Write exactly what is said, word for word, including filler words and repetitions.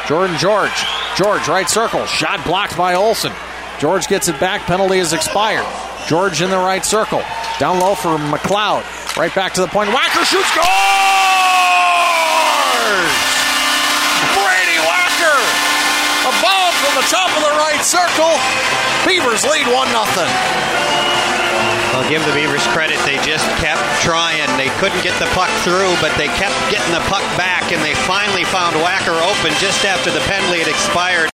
Jordan George. George, right circle. Shot blocked by Olsen. George gets it back. Penalty is expired. George in the right circle. Down low for McLeod. Right back to the point. Wacker shoots. Scores! Brady Wacker. A ball from the top of the right circle. Beavers lead one nothing. I'll give the Beavers credit. They just kept trying. They couldn't get the puck through, but they kept getting the puck back, and they finally found Wacker open just after the penalty had expired.